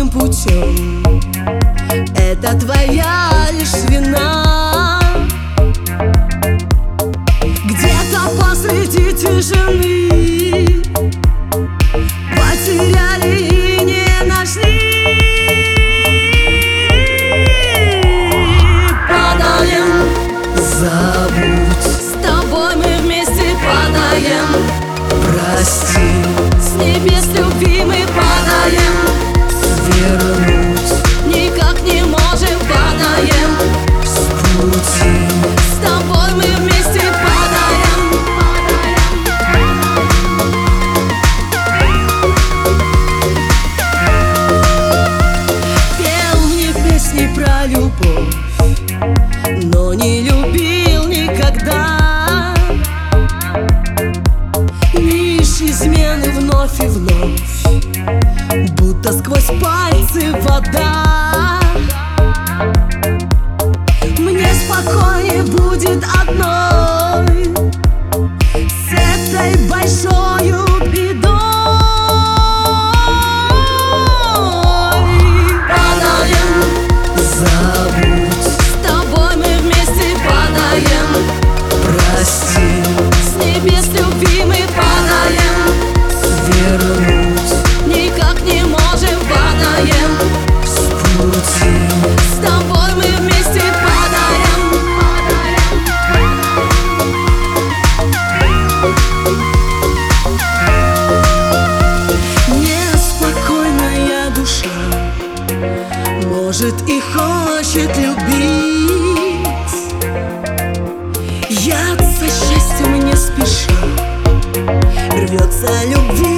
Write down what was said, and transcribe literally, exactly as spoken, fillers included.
одним путем. Это твоя лишь вина. Где-то посреди тишины потеряли и не нашли. Падаем, забудь, с тобой мы вместе падаем. Прости, с небес любви мы падаем. Свернуть никак не можем, падаем с пути. С тобой мы вместе падаем. Пел мне песни про любовь, но не любил никогда. Лишь измены вновь и вновь, будто сквозь пальцы вода. Мне спокойнее будет одной с этой большой бедой. Падаем, забудь, с тобой мы вместе падаем. Прости, с небес любви мы падаем. Свернуть никак не можем, падаем с пути. С тобой мы вместе падаем. Неспокойная душа может и хочет любить. Яд со счастьем не спеша рвется любви.